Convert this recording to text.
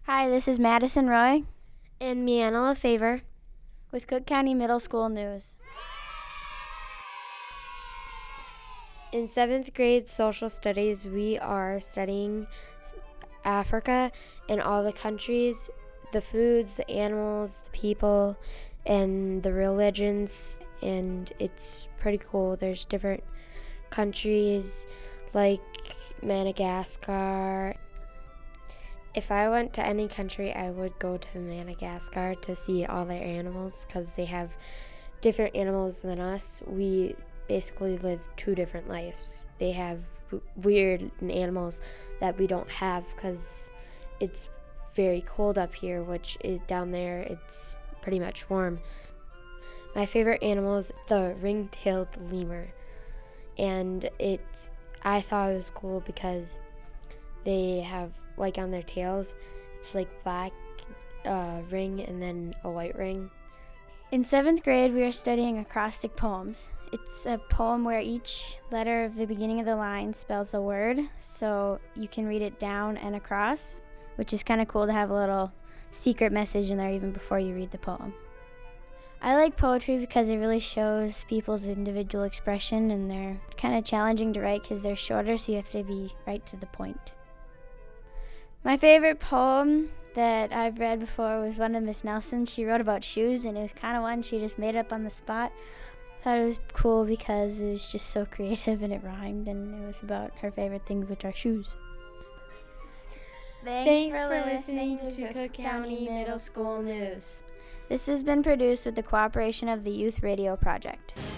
Hi, this is Madison Roy And Mianna LaFavor. with Cook County Middle School News. In 7th grade social studies, we are studying Africa and all the countries, the foods, the animals, the people, and the religions, and it's pretty cool. There's different countries like Madagascar. If I went to any country, I would go to Madagascar to see all their animals because they have different animals than us. We basically live two different lives. They have weird animals that we don't have because it's very cold up here, which is down there it's pretty much warm. My favorite animal is the ring-tailed lemur, and I thought it was cool because they have, like, on their tails, it's like black ring and then a white ring. In 7th grade, we are studying acrostic poems. It's a poem where each letter of the beginning of the line spells a word, so you can read it down and across, which is kind of cool to have a little secret message in there even before you read the poem. I like poetry because it really shows people's individual expression, and they're kind of challenging to write because they're shorter, so you have to be right to the point. My favorite poem that I've read before was one of Miss Nelson's. She wrote about shoes, and it was kind of one she just made up on the spot. I thought it was cool because it was just so creative and it rhymed, and it was about her favorite things, which are shoes. Thanks for listening to Cook County Middle School News. This has been produced with the cooperation of the Youth Radio Project.